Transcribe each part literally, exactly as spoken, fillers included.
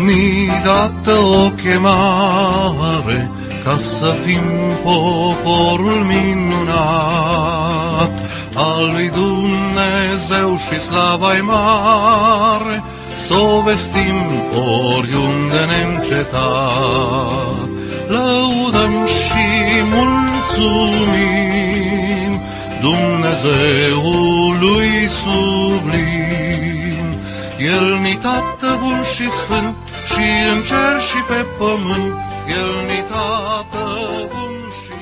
ni dată o chemare ca să fim poporul minunat al lui Dumnezeu și slava-i mare, s-o vestim oriunde neîncetat. Lăudăm și mulțumim Dumnezeului sublim. El-ni Tată bun și sfânt și în cer și pe pământ, El-ni Tată bun și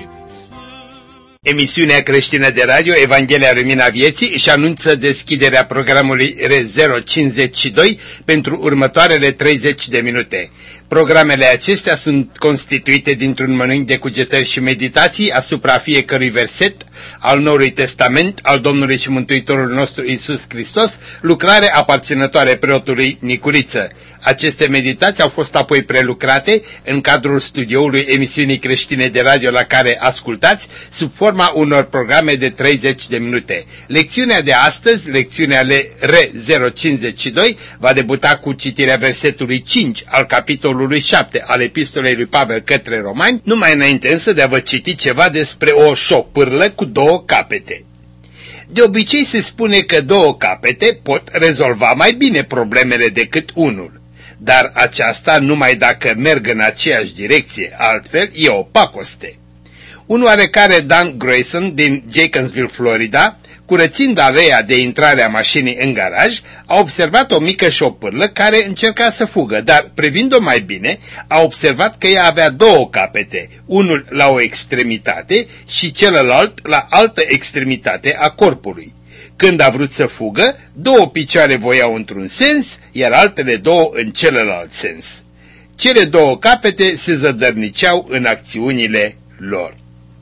sfânt. Emisiunea creștină de radio Evanghelia Lumina Vieții își anunță deschiderea programului R zero cincizeci și doi pentru următoarele treizeci de minute. Programele acestea sunt constituite dintr-un mănânc de cugetări și meditații asupra fiecărui verset al Noului Testament al Domnului și Mântuitorul nostru Iisus Hristos, lucrare aparținătoare preotului Nicuriță. Aceste meditații au fost apoi prelucrate în cadrul studioului emisiunii creștine de radio la care ascultați, sub forma unor programe de treizeci de minute. Lecțiunea de astăzi, lecțiunea R zero cincizeci și doi, va debuta cu citirea versetului cinci al capitolului șapte al epistolei lui Pavel către Romani, numai înainte însă de a vă citi ceva despre o șopârlă cu două capete. De obicei se spune că două capete pot rezolva mai bine problemele decât unul, dar aceasta numai dacă merg în aceeași direcție, altfel e o pacoste. Un oarecare Dan Grayson din Jacksonville, Florida, curățind aleea de intrare a mașinii în garaj, a observat o mică șopârlă care încerca să fugă, dar privind-o mai bine, a observat că ea avea două capete, unul la o extremitate și celălalt la altă extremitate a corpului. Când a vrut să fugă, două picioare voiau într-un sens, iar altele două în celălalt sens. Cele două capete se zădărniceau în acțiunile lor.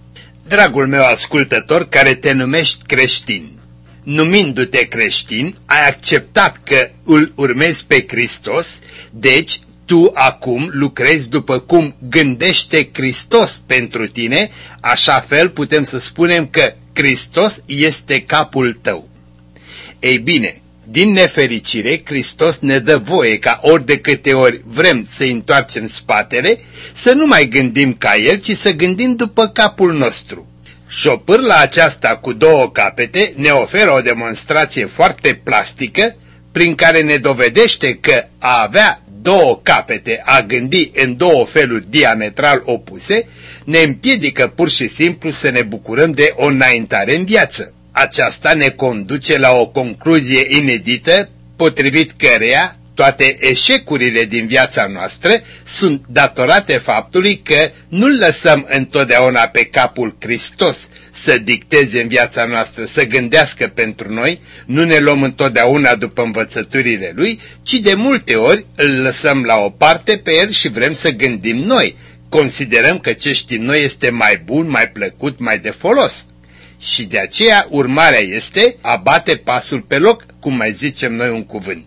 Dragul meu ascultător care te numești creștin, numindu-te creștin, ai acceptat că îl urmezi pe Hristos, deci tu acum lucrezi după cum gândește Hristos pentru tine, așa fel putem să spunem că Hristos este capul tău. Ei bine, din nefericire, Hristos ne dă voie ca ori de câte ori vrem să-i întoarcem spatele, să nu mai gândim ca El, ci să gândim după capul nostru. Șopârla aceasta cu două capete ne oferă o demonstrație foarte plastică, prin care ne dovedește că a avea două capete, a gândi în două feluri diametral opuse, ne împiedică pur și simplu să ne bucurăm de o înaintare în viață. Aceasta ne conduce la o concluzie inedită, potrivit căreia toate eșecurile din viața noastră sunt datorate faptului că nu-L lăsăm întotdeauna pe capul Hristos să dicteze în viața noastră, să gândească pentru noi, nu ne luăm întotdeauna după învățăturile Lui, ci de multe ori îl lăsăm la o parte pe El și vrem să gândim noi. Considerăm că ce știm noi este mai bun, mai plăcut, mai de folos. Și de aceea urmarea este a bate pasul pe loc, cum mai zicem noi un cuvânt.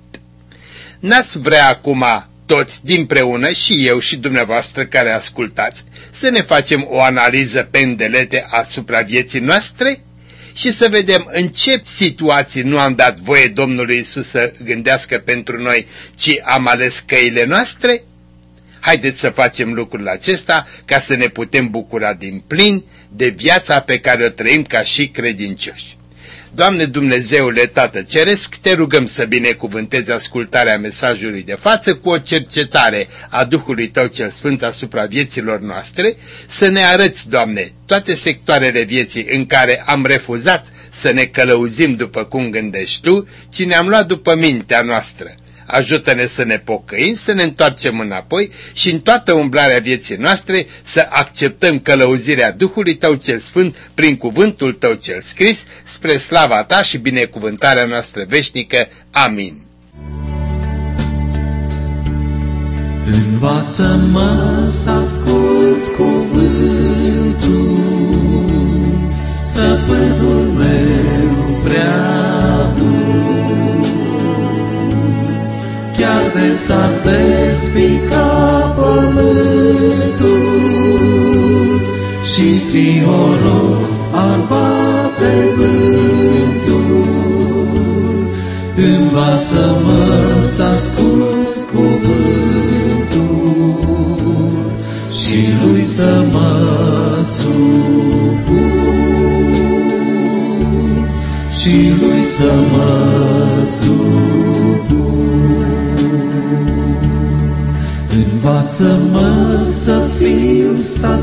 N-ați vrea acum toți dinpreună, și eu și dumneavoastră care ascultați, să ne facem o analiză pe îndelete asupra vieții noastre și să vedem în ce situații nu am dat voie Domnului Iisus să gândească pentru noi, ci am ales căile noastre? Haideți să facem lucrul acesta ca să ne putem bucura din plin de viața pe care o trăim ca și credincioși. Doamne Dumnezeule Tată Ceresc, te rugăm să binecuvântezi ascultarea mesajului de față cu o cercetare a Duhului Tău cel Sfânt asupra vieților noastre, să ne arăți, Doamne, toate sectoarele vieții în care am refuzat să ne călăuzim după cum gândești Tu, ci ne-am luat după mintea noastră. Ajută-ne să ne pocăim, să ne întoarcem înapoi și în toată umblarea vieții noastre să acceptăm călăuzirea Duhului Tău cel Sfânt prin cuvântul Tău cel scris, spre slava Ta și binecuvântarea noastră veșnică. Amin. Învață-mă să ascult cuvântul, stăpânul meu prea bun. Chiar de s-ar despica pământul și fioros ar bate vântul, învață-mă să ascult cuvântul. să mă supun. Învață-mă să fiu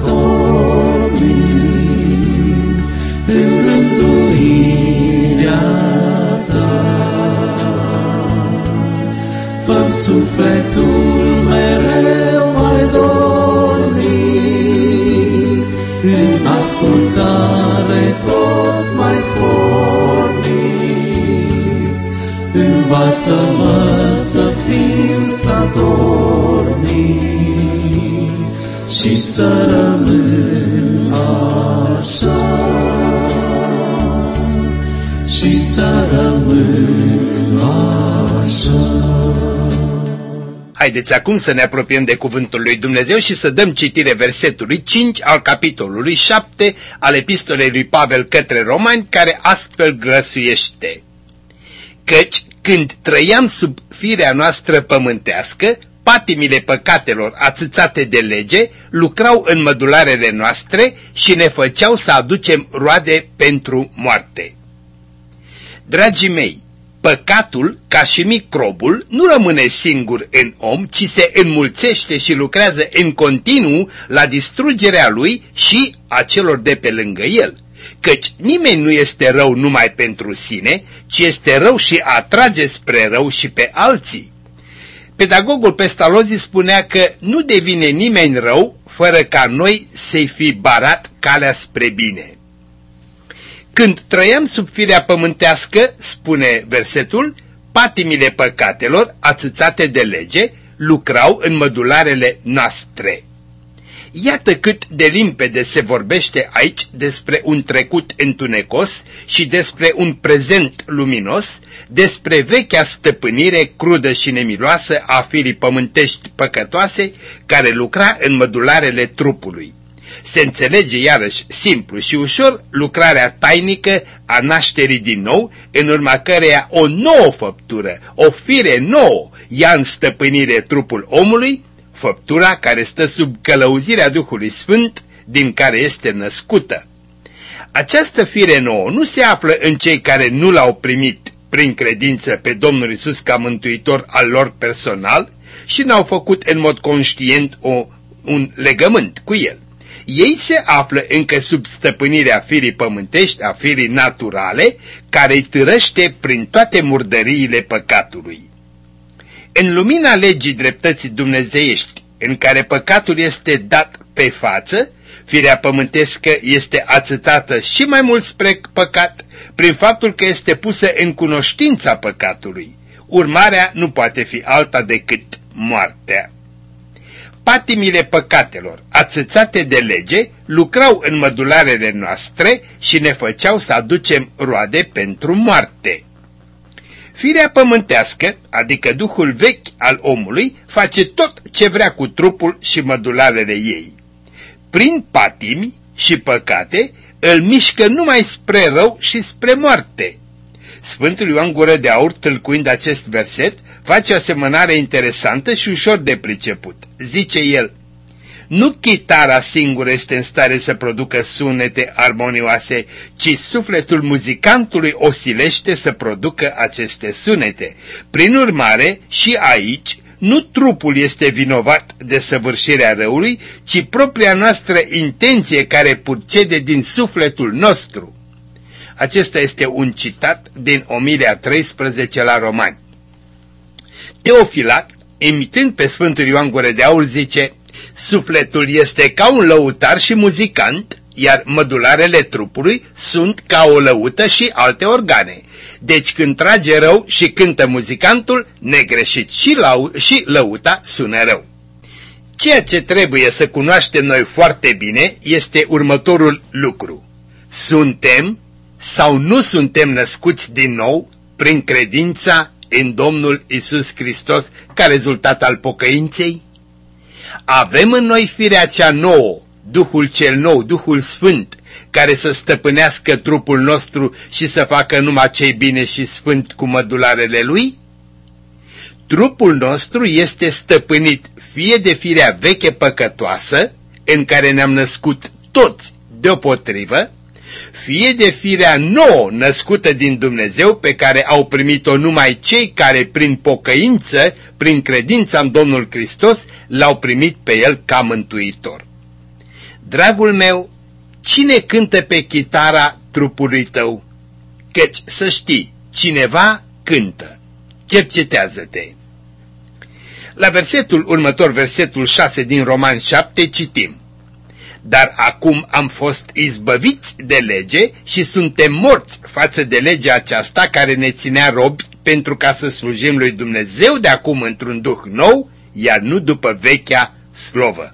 statornic în rânduirea ta. Fă-mi sufletul mereu mai dornic, în ascultare tot mai spornic. Învață-mă să fiu statornic și să rămân așa, și să rămân așa. Haideți acum să ne apropiem de cuvântul lui Dumnezeu și să dăm citire versetului cinci al capitolului șapte al epistolei lui Pavel către Romani, care astfel grăsuiește: Căci când trăiam sub firea noastră pământească, patimile păcatelor ațățate de lege lucrau în mădularele noastre și ne făceau să aducem roade pentru moarte. Dragii mei, păcatul, ca și microbul, nu rămâne singur în om, ci se înmulțește și lucrează în continuu la distrugerea lui și a celor de pe lângă el. Căci nimeni nu este rău numai pentru sine, ci este rău și atrage spre rău și pe alții. Pedagogul Pestalozzi spunea că nu devine nimeni rău fără ca noi să-i fi barat calea spre bine. Când trăiam sub firea pământească, spune versetul, patimile păcatelor, ațățate de lege, lucrau în mădularele noastre. Iată cât de limpede se vorbește aici despre un trecut întunecos și despre un prezent luminos, despre vechea stăpânire crudă și nemiloasă a firii pământești păcătoase, care lucra în mădularele trupului. Se înțelege iarăși simplu și ușor lucrarea tainică a nașterii din nou, în urma căreia o nouă făptură, o fire nouă, ia în stăpânire trupul omului, făptura care stă sub călăuzirea Duhului Sfânt, din care este născută. Această fire nouă nu se află în cei care nu l-au primit prin credință pe Domnul Iisus ca mântuitor al lor personal și n-au făcut în mod conștient o, un legământ cu el. Ei se află încă sub stăpânirea firii pământești, a firii naturale, care îi târăște prin toate murdăriile păcatului. În lumina legii dreptății dumnezeiești, în care păcatul este dat pe față, firea pământescă este ațățată și mai mult spre păcat, prin faptul că este pusă în cunoștința păcatului. Urmarea nu poate fi alta decât moartea. Patimile păcatelor, ațățate de lege, lucrau în mădularele noastre și ne făceau să aducem roade pentru moarte. Firea pământească, adică duhul vechi al omului, face tot ce vrea cu trupul și mădularele ei. Prin patimi și păcate îl mișcă numai spre rău și spre moarte. Sfântul Ioan Gură de Aur, tâlcuind acest verset, face o asemănare interesantă și ușor de priceput. Zice el: nu chitara singură este în stare să producă sunete armonioase, ci sufletul muzicantului o silește să producă aceste sunete. Prin urmare, și aici, nu trupul este vinovat de săvârșirea răului, ci propria noastră intenție care purcede din sufletul nostru. Acesta este un citat din Omilia treisprezece la Romani. Teofilat, imitând pe Sfântul Ioan Gură de Aur, zice: sufletul este ca un lăutar și muzicant, iar mădularele trupului sunt ca o lăută și alte organe. Deci când trage rău și cântă muzicantul, negreșit și, lau și lăuta sună rău. Ceea ce trebuie să cunoaștem noi foarte bine este următorul lucru: suntem sau nu suntem născuți din nou prin credința în Domnul Iisus Hristos ca rezultat al pocăinței? Avem în noi firea cea nouă, Duhul cel nou, Duhul Sfânt, care să stăpânească trupul nostru și să facă numai ce-i bine și sfânt cu mădularele lui? Trupul nostru este stăpânit fie de firea veche păcătoasă, în care ne-am născut toți deopotrivă, fie de firea nouă născută din Dumnezeu, pe care au primit-o numai cei care prin pocăință, prin credința în Domnul Hristos, l-au primit pe El ca mântuitor. Dragul meu, cine cântă pe chitara trupului tău? Căci, să știi, cineva cântă. Cercetează-te. La versetul următor, versetul șase din Romani șapte, citim: Dar acum am fost izbăviți de lege și suntem morți față de legea aceasta care ne ținea robi, pentru ca să slujim lui Dumnezeu de acum într-un duh nou, iar nu după vechea slovă.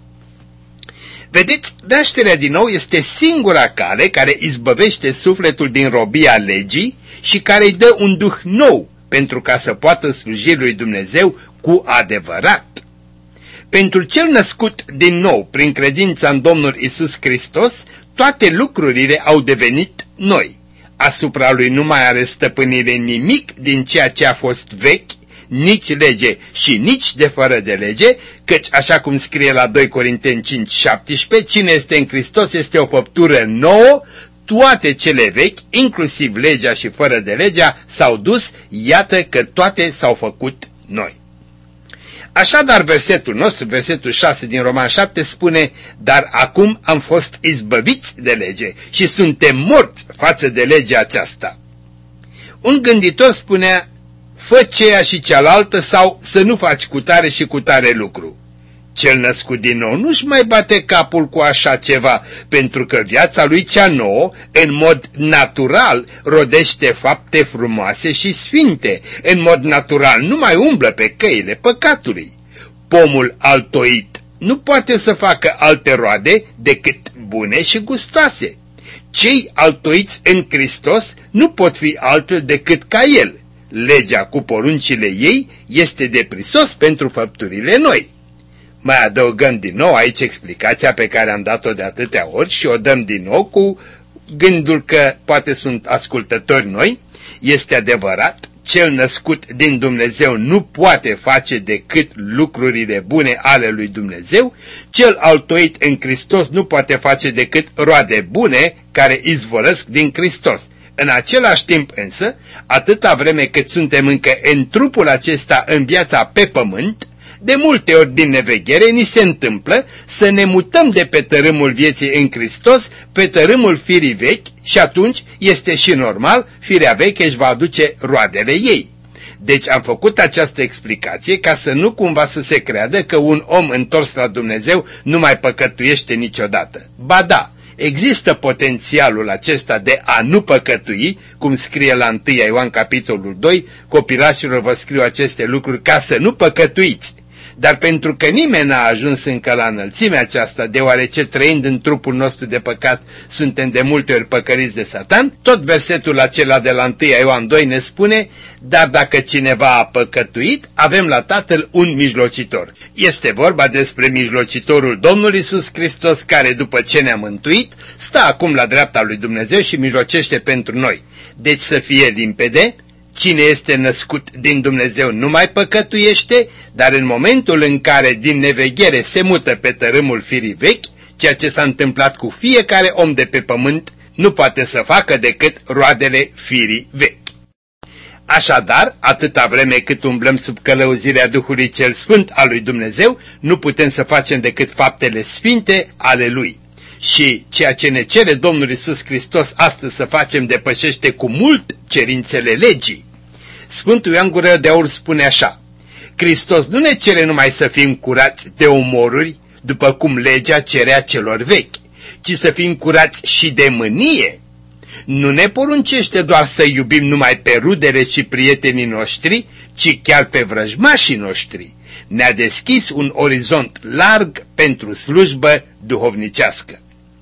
Vedeți, nașterea din nou este singura cale care izbăvește sufletul din robia legii și care îi dă un duh nou pentru ca să poată sluji lui Dumnezeu cu adevărat. Pentru cel născut din nou prin credința în Domnul Isus Hristos, toate lucrurile au devenit noi. Asupra lui nu mai are stăpânire nimic din ceea ce a fost vechi, nici lege și nici de fără de lege, căci așa cum scrie la doi Corinteni cinci șaptesprezece, cine este în Hristos este o făptură nouă, toate cele vechi, inclusiv legea și fără de legea, s-au dus, iată că toate s-au făcut noi. Așadar, versetul nostru, versetul șase din Roman șapte spune: Dar acum am fost izbăviți de lege și suntem morți față de legea aceasta. Un gânditor spunea: fă ceea și cealaltă sau să nu faci cutare și cutare lucru. Cel născut din nou nu-și mai bate capul cu așa ceva, pentru că viața lui cea nouă, în mod natural, rodește fapte frumoase și sfinte. În mod natural nu mai umblă pe căile păcatului. Pomul altoit nu poate să facă alte roade decât bune și gustoase. Cei altoiți în Hristos nu pot fi altfel decât ca El. Legea cu poruncile ei este de prisos pentru făpturile noi. Mai adăugăm din nou aici explicația pe care am dat-o de atâtea ori și o dăm din nou cu gândul că poate sunt ascultători noi. Este adevărat, cel născut din Dumnezeu nu poate face decât lucrurile bune ale lui Dumnezeu, cel altoit în Hristos nu poate face decât roade bune care izvorăsc din Hristos. În același timp însă, atâta vreme cât suntem încă în trupul acesta în viața pe pământ, de multe ori din neveghere ni se întâmplă să ne mutăm de pe tărâmul vieții în Hristos pe tărâmul firii vechi și atunci este și normal, firea veche își va aduce roadele ei. Deci am făcut această explicație ca să nu cumva să se creadă că un om întors la Dumnezeu nu mai păcătuiește niciodată. Ba da, există potențialul acesta de a nu păcătui, cum scrie la întâi Ioan capitolul doi, copilașilor vă scriu aceste lucruri ca să nu păcătuiți. Dar pentru că nimeni n-a ajuns încă la înălțimea aceasta, deoarece trăind în trupul nostru de păcat, suntem de multe ori păcăriți de Satan, tot versetul acela de la întâi Ioan doi ne spune: dar dacă cineva a păcătuit, avem la Tatăl un mijlocitor. Este vorba despre mijlocitorul Domnului Iisus Hristos, care după ce ne-a mântuit, stă acum la dreapta lui Dumnezeu și mijlocește pentru noi. Deci să fie limpede, cine este născut din Dumnezeu nu mai păcătuiește, dar în momentul în care din neveghere se mută pe tărâmul firii vechi, ceea ce s-a întâmplat cu fiecare om de pe pământ, nu poate să facă decât roadele firii vechi. Așadar, atâta vreme cât umblăm sub călăuzirea Duhului cel Sfânt al lui Dumnezeu, nu putem să facem decât faptele sfinte ale Lui. Și ceea ce ne cere Domnul Iisus Hristos astăzi să facem depășește cu mult cerințele legii. Sfântul Ioan Gură de Aur spune așa: Hristos nu ne cere numai să fim curați de omoruri, după cum legea cerea celor vechi, ci să fim curați și de mânie. Nu ne poruncește doar să iubim numai pe rudele și prietenii noștri, ci chiar pe vrăjmașii noștri. Ne-a deschis un orizont larg pentru slujbă duhovnicească.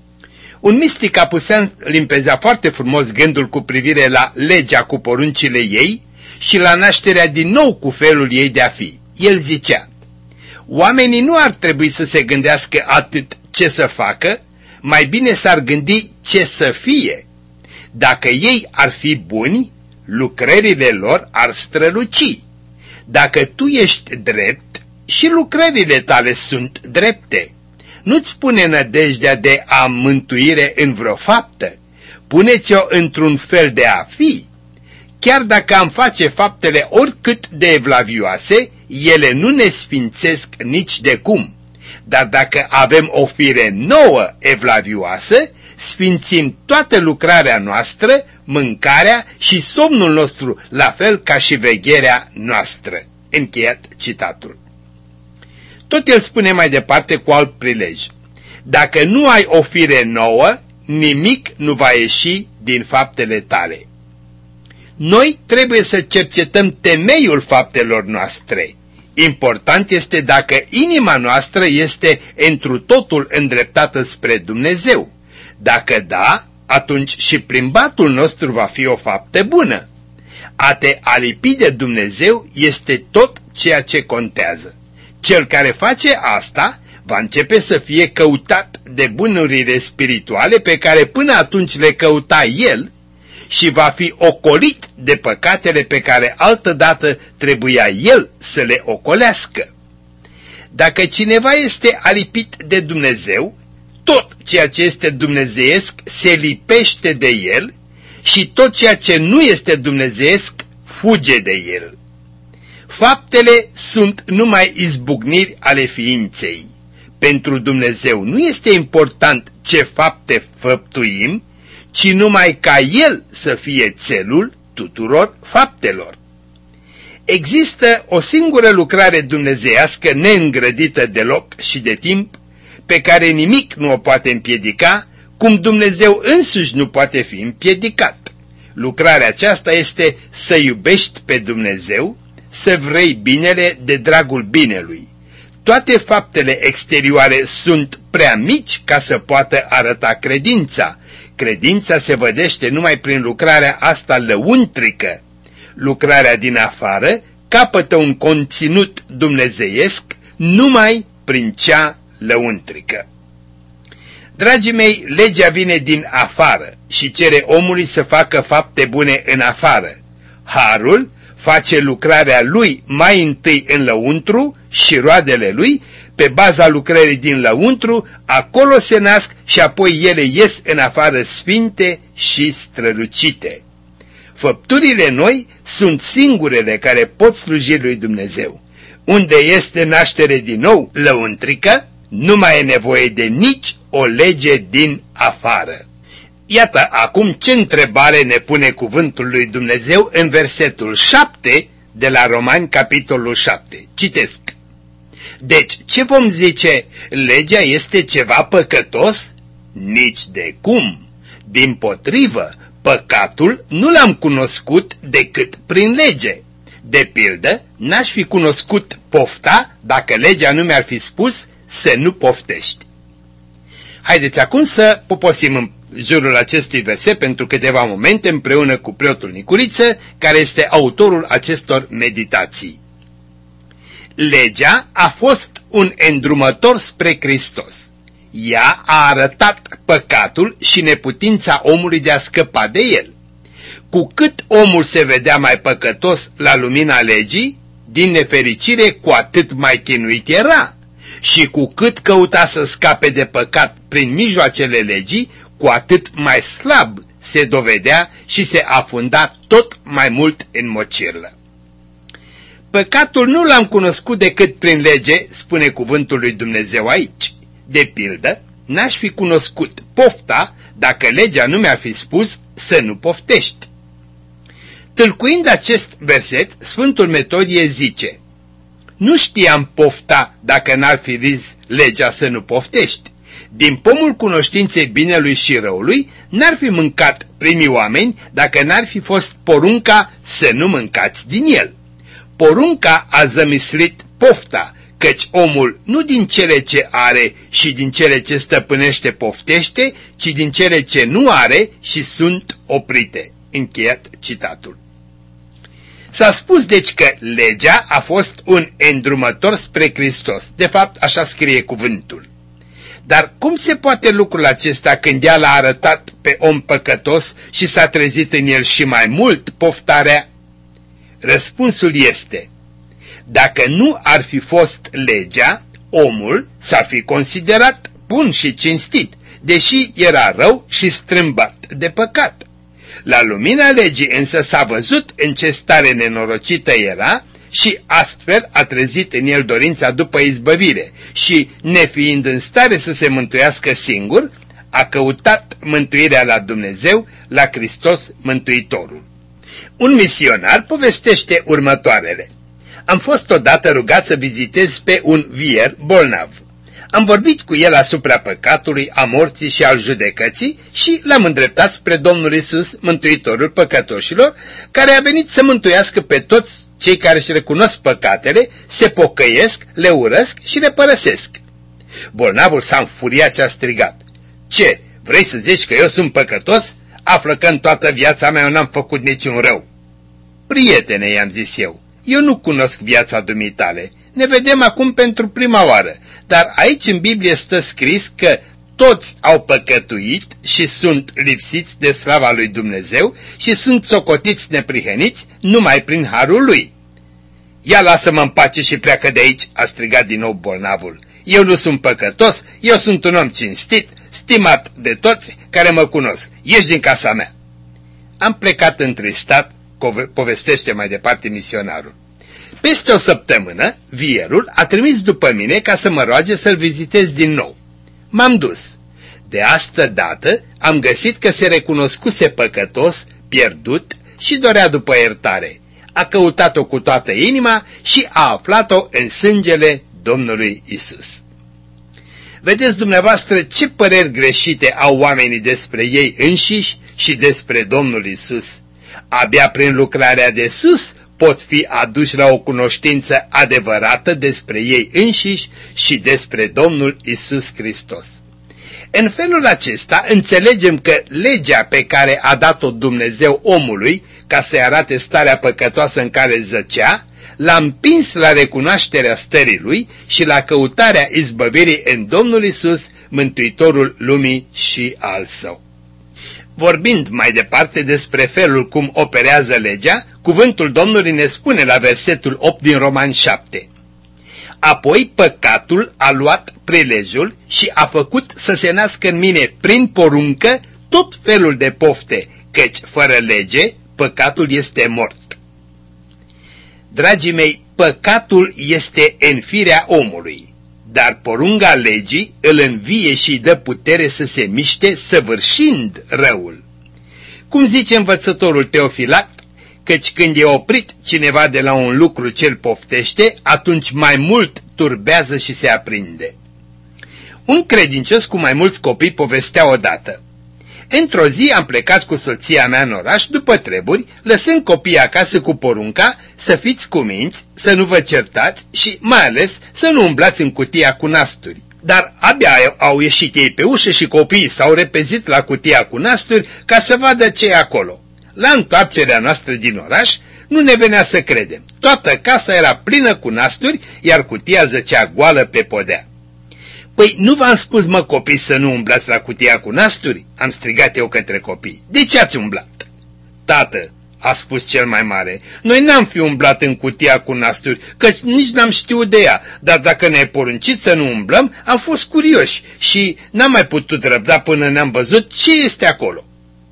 Un mistic apusean limpezea foarte frumos gândul cu privire la legea cu poruncile ei și la nașterea din nou cu felul ei de a fi. El zicea: oamenii nu ar trebui să se gândească atât ce să facă, mai bine s-ar gândi ce să fie. Dacă ei ar fi buni, lucrările lor ar străluci. Dacă tu ești drept, și lucrările tale sunt drepte. Nu-ți pune nădejdea de a mântuire în vreo faptă. puneți-o într-un fel de a fi. Chiar dacă am face faptele oricât de evlavioase, ele nu ne sfințesc nici de cum. Dar dacă avem o fire nouă evlavioasă, sfințim toată lucrarea noastră, mâncarea și somnul nostru, la fel ca și vegherea noastră. Încheiat citatul. Tot el spune mai departe cu alt prilej. Dacă nu ai o fire nouă, nimic nu va ieși din faptele tale. Noi trebuie să cercetăm temeiul faptelor noastre. Important este dacă inima noastră este întru totul îndreptată spre Dumnezeu. Dacă da, atunci și plimbatul nostru va fi o faptă bună. A te alipi de Dumnezeu este tot ceea ce contează. Cel care face asta va începe să fie căutat de bunurile spirituale pe care până atunci le căuta el și va fi ocolit de păcatele pe care altădată trebuia el să le ocolească. Dacă cineva este alipit de Dumnezeu, tot ceea ce este dumnezeiesc se lipește de el și tot ceea ce nu este dumnezeiesc fuge de el. Faptele sunt numai izbucniri ale ființei. Pentru Dumnezeu nu este important ce fapte făptuim, ci numai ca El să fie țelul tuturor faptelor. Există o singură lucrare dumnezeiască neîngrădită de loc și de timp, pe care nimic nu o poate împiedica, cum Dumnezeu însuși nu poate fi împiedicat. Lucrarea aceasta este să iubești pe Dumnezeu, să vrei binele de dragul binelui. Toate faptele exterioare sunt prea mici ca să poată arăta credința. Credința se vădește numai prin lucrarea asta lăuntrică. Lucrarea din afară capătă un conținut dumnezeiesc numai prin cea lăuntrică. Dragii mei, legea vine din afară și cere omului să facă fapte bune în afară. Harul face lucrarea lui mai întâi în lăuntru și roadele lui, pe baza lucrării din lăuntru, acolo se nasc și apoi ele ies în afară sfinte și strălucite. Făpturile noi sunt singurele care pot sluji lui Dumnezeu. Unde este naștere din nou lăuntrică, nu mai e nevoie de nici o lege din afară. Iată acum ce întrebare ne pune cuvântul lui Dumnezeu în versetul șapte de la Romani, capitolul șapte. Citesc. Deci, ce vom zice? Legea este ceva păcătos? Nici de cum. Dimpotrivă, păcatul nu l-am cunoscut decât prin lege. De pildă, n-aș fi cunoscut pofta dacă legea nu mi-ar fi spus să nu poftești. Haideți acum să poposim în jurul acestui verset pentru câteva momente împreună cu preotul Nicuriță, care este autorul acestor meditații. Legea a fost un îndrumător spre Hristos. Ea a arătat păcatul și neputința omului de a scăpa de el. Cu cât omul se vedea mai păcătos la lumina legii, din nefericire cu atât mai chinuit era. Și cu cât căuta să scape de păcat prin mijloacele legii, cu atât mai slab se dovedea și se afunda tot mai mult în mocirlă. Păcatul nu l-am cunoscut decât prin lege, spune cuvântul lui Dumnezeu aici. De pildă, n-aș fi cunoscut pofta dacă legea nu mi-ar fi spus să nu poftești. Tâlcuind acest verset, Sfântul Metodie zice: nu știam pofta dacă n-ar fi zis legea să nu poftești. Din pomul cunoștinței binelui și răului n-ar fi mâncat primii oameni dacă n-ar fi fost porunca să nu mâncați din el. Porunca a zămislit pofta, căci omul nu din cele ce are și din cele ce stăpânește poftește, ci din cele ce nu are și sunt oprite. Încheiat citatul. S-a spus deci că legea a fost un îndrumător spre Hristos. De fapt, așa scrie cuvântul. Dar cum se poate lucrul acesta când ea l-a arătat pe om păcătos și s-a trezit în el și mai mult poftarea? Răspunsul este: dacă nu ar fi fost legea, omul s-ar fi considerat bun și cinstit, deși era rău și strâmbat de păcat. La lumina legii însă s-a văzut în ce stare nenorocită era și astfel a trezit în el dorința după izbăvire și, nefiind în stare să se mântuiască singur, a căutat mântuirea la Dumnezeu, la Hristos Mântuitorul. Un misionar povestește următoarele. Am fost odată rugat să vizitez pe un vier bolnav. Am vorbit cu el asupra păcatului, a morții și al judecății și l-am îndreptat spre Domnul Iisus, Mântuitorul păcătoșilor, care a venit să mântuiască pe toți cei care își recunosc păcatele, se pocăiesc, le urăsc și le părăsesc. Bolnavul s-a înfuriat și a strigat: Ce, vrei să zici că eu sunt păcătos? Află că în toată viața mea eu n-am făcut niciun rău. Prietene, i-am zis eu, eu nu cunosc viața dumitale. Ne vedem acum pentru prima oară, dar aici în Biblie stă scris că toți au păcătuit și sunt lipsiți de slava lui Dumnezeu și sunt socotiți neprihăniți numai prin harul lui. Ia lasă-mă în pace și pleacă de aici, a strigat din nou bolnavul. Eu nu sunt păcătos, eu sunt un om cinstit, stimat de toți care mă cunosc. Ieși din casa mea. Am plecat întristat, povestește mai departe misionarul. Peste o săptămână, vierul a trimis după mine ca să mă roage să-l vizitez din nou. M-am dus. De astă dată am găsit că se recunoscuse păcătos, pierdut și dorea după iertare. A căutat-o cu toată inima și a aflat-o în sângele Domnului Isus. Vedeți dumneavoastră ce păreri greșite au oamenii despre ei înșiși și despre Domnul Isus. Abia prin lucrarea de sus pot fi aduși la o cunoștință adevărată despre ei înșiși și despre Domnul Isus Hristos. În felul acesta înțelegem că legea pe care a dat-o Dumnezeu omului ca să-i arate starea păcătoasă în care zăcea, l-a împins la recunoașterea stării lui și la căutarea izbăvirii în Domnul Isus, Mântuitorul lumii și al său. Vorbind mai departe despre felul cum operează legea, cuvântul Domnului ne spune la versetul opt din Romani șapte. Apoi păcatul a luat prilejul și a făcut să se nască în mine prin poruncă tot felul de pofte, căci fără lege păcatul este mort. Dragii mei, păcatul este în firea omului, dar porunca legii îl învie și îi dă putere să se miște săvârșind răul. Cum zice învățătorul Teofilact, căci când e oprit cineva de la un lucru ce-l poftește, atunci mai mult turbează și se aprinde. Un credincios cu mai mulți copii povestea odată. Într-o zi am plecat cu soția mea în oraș după treburi, lăsând copiii acasă cu porunca să fiți cuminți, să nu vă certați și mai ales să nu umblați în cutia cu nasturi. Dar abia au ieșit ei pe ușă și copiii s-au repezit la cutia cu nasturi ca să vadă ce e acolo. La întoarcerea noastră din oraș nu ne venea să credem. Toată casa era plină cu nasturi, iar cutia zăcea goală pe podea. Păi nu v-am spus, mă, copii, să nu umblați la cutia cu nasturi? Am strigat eu către copii. De ce ați umblat? Tată, a spus cel mai mare, noi n-am fi umblat în cutia cu nasturi, căci nici n-am știut de ea, dar dacă ne-ai poruncit să nu umblăm, am fost curioși și n-am mai putut răbda până ne-am văzut ce este acolo.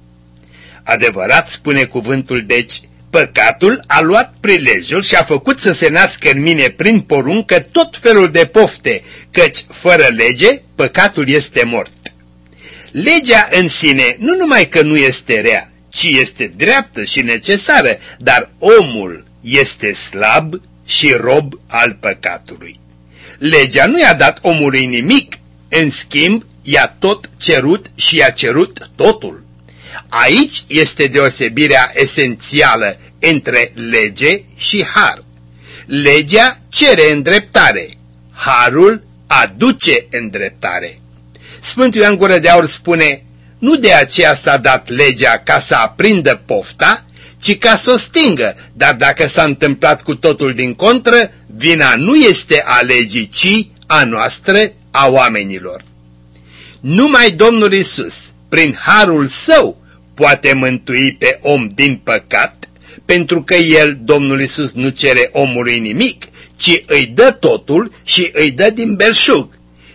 Adevărat spune cuvântul, deci, păcatul a luat prilejul și a făcut să se nască în mine prin poruncă tot felul de pofte, căci fără lege păcatul este mort. Legea în sine nu numai că nu este rea, ci este dreaptă și necesară, dar omul este slab și rob al păcatului. Legea nu i-a dat omului nimic, în schimb i-a tot cerut și i-a cerut totul. Aici este deosebirea esențială între lege și har. Legea cere îndreptare, harul aduce îndreptare. Sfântul Ioan Gură de Aur spune, nu de aceea s-a dat legea ca să aprindă pofta, ci ca să o stingă, dar dacă s-a întâmplat cu totul din contră, vina nu este a legii, ci a noastră, a oamenilor. Numai Domnul Iisus, prin harul său, poate mântui pe om din păcat, pentru că el, Domnul Iisus, nu cere omului nimic, ci îi dă totul și îi dă din belșug.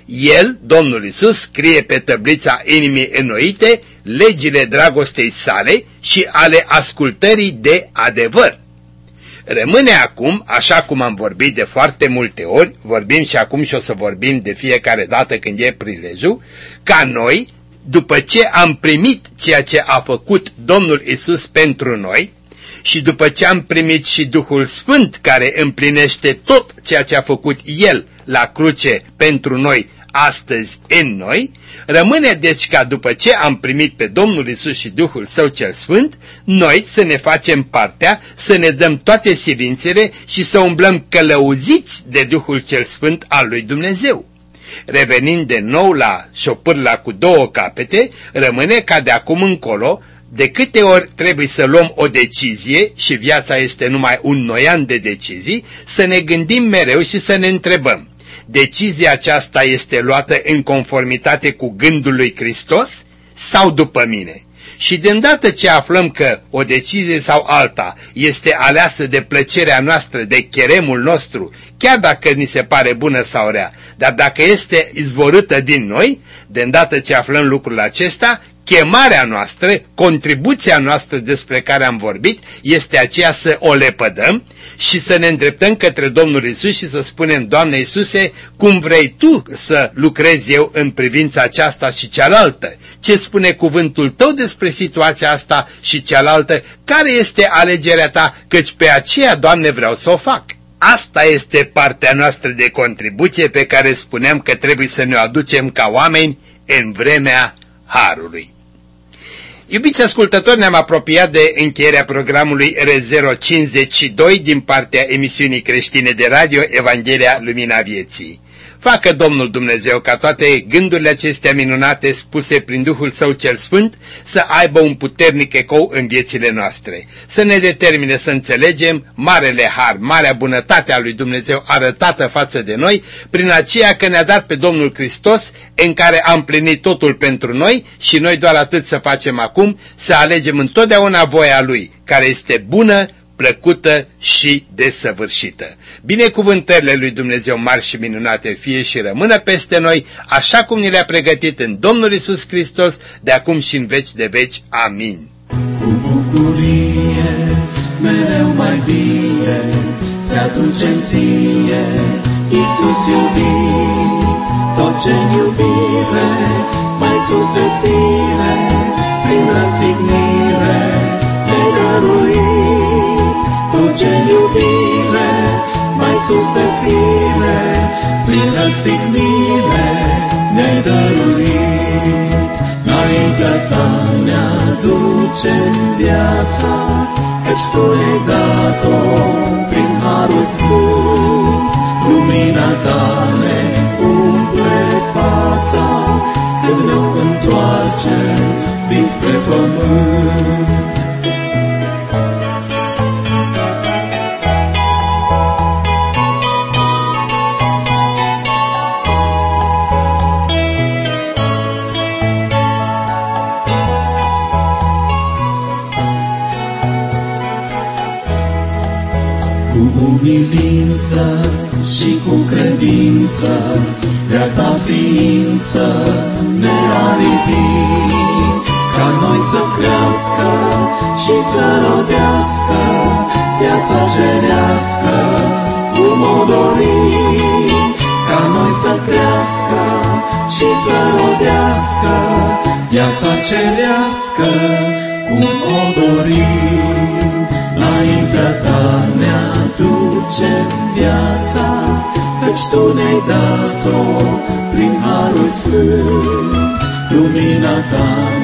El, Domnul Iisus, scrie pe tăblița inimii înnoite legile dragostei sale și ale ascultării de adevăr. Rămâne acum, așa cum am vorbit de foarte multe ori, vorbim și acum și o să vorbim de fiecare dată când e prilejul, ca noi, după ce am primit ceea ce a făcut Domnul Iisus pentru noi și după ce am primit și Duhul Sfânt care împlinește tot ceea ce a făcut El la cruce pentru noi astăzi în noi, rămâne deci ca după ce am primit pe Domnul Iisus și Duhul Său cel Sfânt, noi să ne facem partea, să ne dăm toate silințele și să umblăm călăuziți de Duhul cel Sfânt al lui Dumnezeu. Revenind de nou la șopârla cu două capete, rămâne ca de acum încolo, de câte ori trebuie să luăm o decizie, și viața este numai un noian de decizii, să ne gândim mereu și să ne întrebăm: decizia aceasta este luată în conformitate cu gândul lui Hristos sau după mine? Și de îndată ce aflăm că o decizie sau alta este aleasă de plăcerea noastră, de cheremul nostru, chiar dacă ni se pare bună sau rea, dar dacă este izvorâtă din noi, de îndată ce aflăm lucrul acesta, chemarea noastră, contribuția noastră despre care am vorbit, este aceea să o lepădăm și să ne îndreptăm către Domnul Iisus și să spunem: Doamne Iisuse, cum vrei Tu să lucrezi eu în privința aceasta și cealaltă? Ce spune cuvântul Tău despre situația asta și cealaltă? Care este alegerea Ta? Căci pe aceea, Doamne, vreau să o fac. Asta este partea noastră de contribuție pe care spuneam că trebuie să ne aducem ca oameni în vremea Harului. Iubiți ascultători, ne-am apropiat de încheierea programului R zero cincizeci și doi din partea emisiunii creștine de radio Evanghelia Lumina Vieții. Facă Domnul Dumnezeu ca toate gândurile acestea minunate spuse prin Duhul Său cel Sfânt să aibă un puternic ecou în viețile noastre, să ne determine să înțelegem marele har, marea bunătate a lui Dumnezeu arătată față de noi, prin aceea că ne-a dat pe Domnul Hristos, în care am plinit totul pentru noi și noi doar atât să facem acum, să alegem întotdeauna voia Lui, care este bună, plăcută și desăvârșită. Binecuvântările lui Dumnezeu mari și minunate fie și rămână peste noi, așa cum ni le-a pregătit în Domnul Iisus Hristos, de acum și în veci de veci. Amin. Cu bucurie, mereu mai bine, ți-aducem ție, Iisus iubit, tot ce-n iubire, mai sus de fire, prin răstignire, ne dăruit. Tot ce-n iubire, mai sus de fire, prin răstignire, ne dăruit. Înaintea Ta ne-aducem viața, căci Tu ne-ai dat-o prin harul sfânt. Lumina Ta ne umple fața, când ne întoarcem dinspre pământ. Cu umilință și cu credință, de-a Ta ființă ne-a lipit, ca noi să crească și să rodească viața cerească, cum o dorim. Ca noi să crească și să rodească viața cerească, cum o dorim. Înaintea Ta ne-aducem viața, căci Tu ne-ai dat-o prin harul sfânt. Lumina Ta